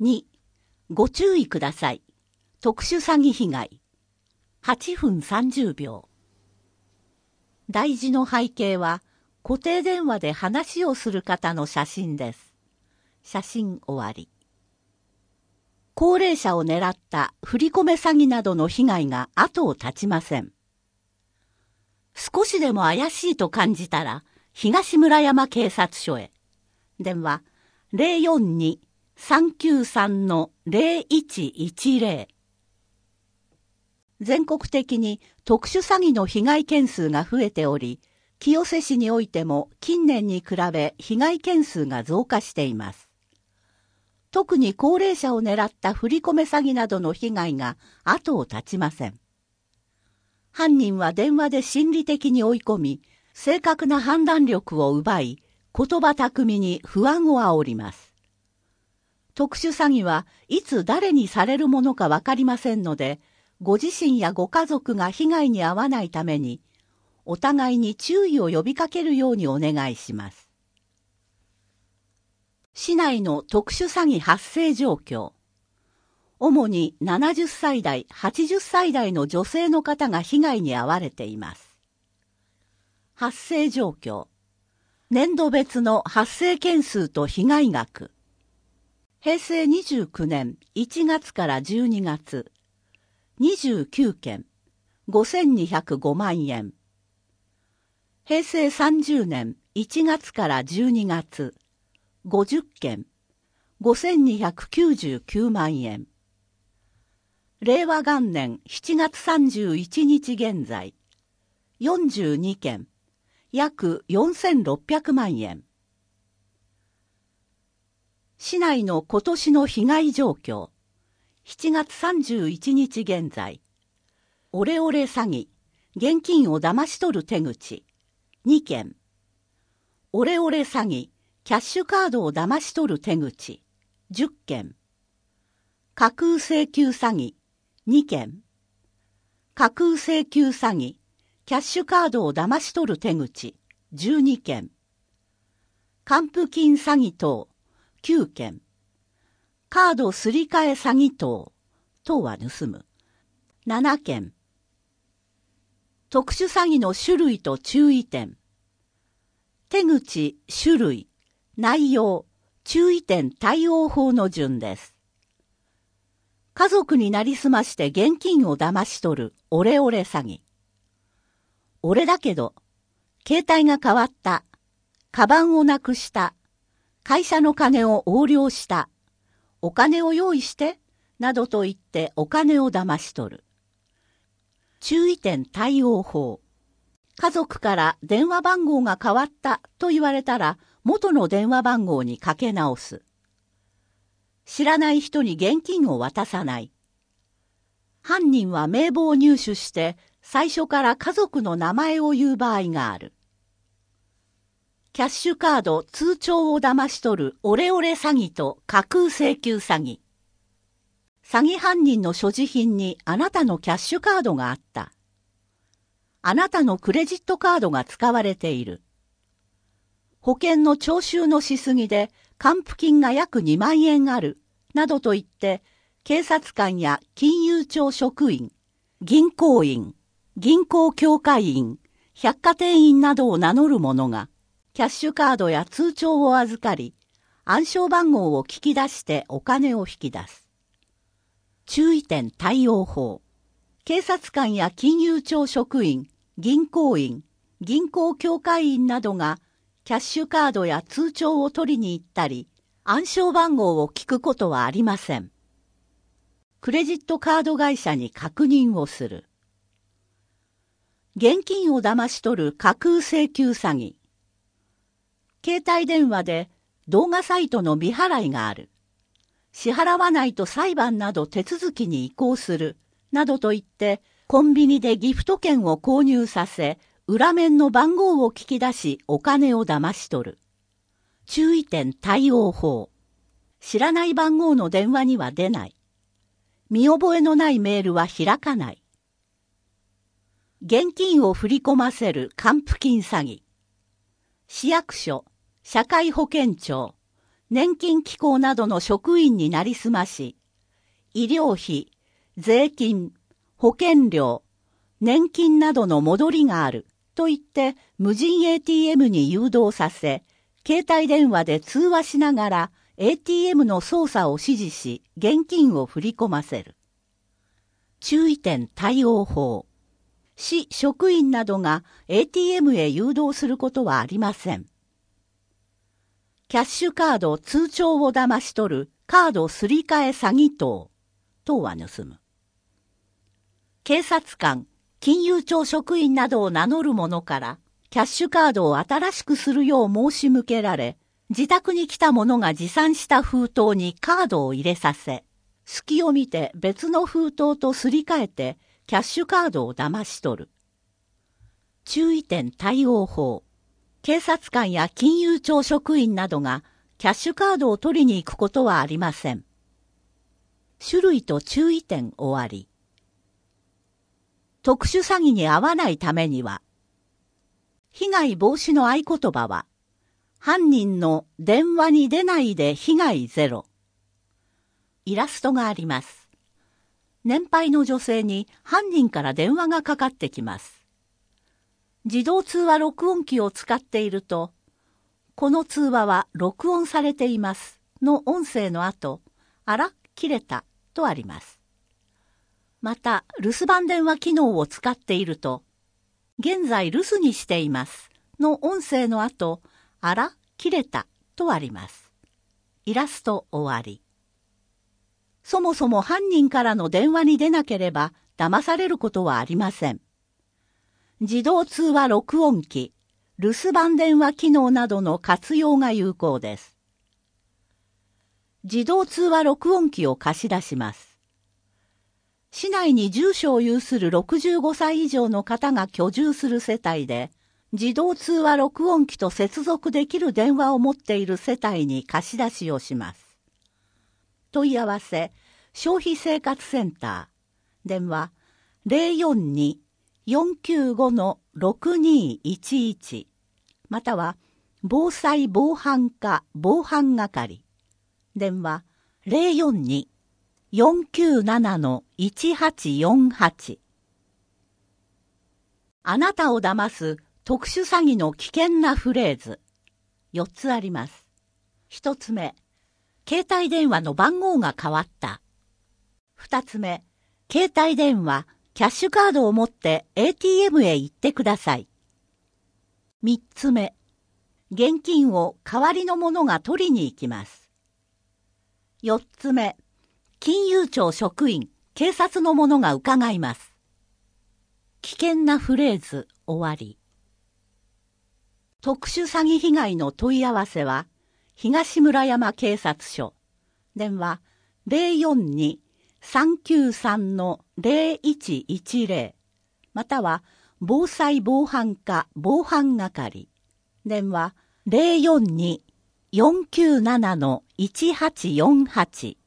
2、ご注意ください。特殊詐欺被害。8分30秒。大事の背景は、固定電話で話をする方の写真です。写真終わり。高齢者を狙った振り込め詐欺などの被害が後を絶ちません。少しでも怪しいと感じたら、東村山警察署へ。電話042-393-0110。全国的に特殊詐欺の被害件数が増えており、清瀬市においても近年に比べ被害件数が増加しています。特に高齢者を狙った振り込め詐欺などの被害が後を絶ちません。犯人は電話で心理的に追い込み、正確な判断力を奪い、言葉巧みに不安を煽ります。特殊詐欺はいつ誰にされるものかわかりませんので、ご自身やご家族が被害に遭わないために、お互いに注意を呼びかけるようにお願いします。市内の特殊詐欺発生状況。主に70歳代、80歳代の女性の方が被害に遭われています。発生状況。年度別の発生件数と被害額。平成29年1月から12月。29件、5205万円。平成30年1月から12月。50件、5299万円。令和元年7月31日現在。42件、約4600万円。市内の今年の被害状況。7月31日現在。オレオレ詐欺、現金を騙し取る手口、2件。オレオレ詐欺、キャッシュカードを騙し取る手口、10件。架空請求詐欺、2件。架空請求詐欺、キャッシュカードを騙し取る手口、12件。還付金詐欺等、9件。カードすり替え詐欺等、等は盗む、7件。特殊詐欺の種類と注意点。手口、種類、内容、注意点対応法の順です。家族になりすまして現金を騙し取るオレオレ詐欺。俺だけど、携帯が変わった、カバンをなくした、会社の金を横領した、お金を用意して、などと言ってお金を騙し取る。注意点対応法。家族から電話番号が変わったと言われたら元の電話番号にかけ直す。知らない人に現金を渡さない。犯人は名簿を入手して最初から家族の名前を言う場合がある。キャッシュカード、通帳を騙し取るオレオレ詐欺と架空請求詐欺。詐欺犯人の所持品にあなたのキャッシュカードがあった。あなたのクレジットカードが使われている。保険の徴収のしすぎで還付金が約2万円ある。などと言って、警察官や金融庁職員、銀行員、銀行協会員、百貨店員などを名乗る者が、キャッシュカードや通帳を預かり、暗証番号を聞き出してお金を引き出す。注意点対応法。警察官や金融庁職員、銀行員、銀行協会員などが、キャッシュカードや通帳を取りに行ったり、暗証番号を聞くことはありません。クレジットカード会社に確認をする。現金を騙し取る架空請求詐欺。携帯電話で動画サイトの未払いがある。支払わないと裁判など手続きに移行する。などと言ってコンビニでギフト券を購入させ、裏面の番号を聞き出しお金を騙し取る。注意点対応法。知らない番号の電話には出ない。見覚えのないメールは開かない。現金を振り込ませる還付金詐欺。市役所、社会保険庁、 年金機構などの職員になりすまし、医療費、税金、保険料、年金などの戻りがあると言って無人 ATM に誘導させ、携帯電話で通話しながら ATM の操作を指示し、現金を振り込ませる。注意点対応法。市職員などが ATM へ誘導することはありません。キャッシュカード通帳を騙し取るカードすり替え詐欺等。等は盗む。警察官、金融庁職員などを名乗る者からキャッシュカードを新しくするよう申し向けられ、自宅に来た者が持参した封筒にカードを入れさせ、隙を見て別の封筒とすり替えてキャッシュカードを騙し取る。注意点対応法。警察官や金融庁職員などがキャッシュカードを取りに行くことはありません。種類と注意点終わり。特殊詐欺に遭わないためには、被害防止の合言葉は、犯人の電話に出ないで被害ゼロ。イラストがあります。年配の女性に犯人から電話がかかってきます。自動通話録音機を使っていると、この通話は録音されていますの音声の後、あら、切れたとあります。また、留守番電話機能を使っていると、現在留守にしていますの音声の後、あら、切れたとあります。イラスト終わり。そもそも犯人からの電話に出なければ騙されることはありません。自動通話録音機、留守番電話機能などの活用が有効です。自動通話録音機を貸し出します。市内に住所を有する65歳以上の方が居住する世帯で、自動通話録音機と接続できる電話を持っている世帯に貸し出しをします。問い合わせ、消費生活センター、電話 042-495-6211 または防災防犯課防犯係、電話 042-497-1848 あなたを騙す特殊詐欺の危険なフレーズ。4つあります。1つ目、携帯電話の番号が変わった。2つ目、携帯電話、キャッシュカードを持って ATM へ行ってください。3つ目、現金を代わりの者が取りに行きます。4つ目、金融庁職員、警察の者が伺います。危険なフレーズ終わり。特殊詐欺被害の問い合わせは、東村山警察署、電話 042-393-0110 または防災防犯課防犯係、電話 042-497-1848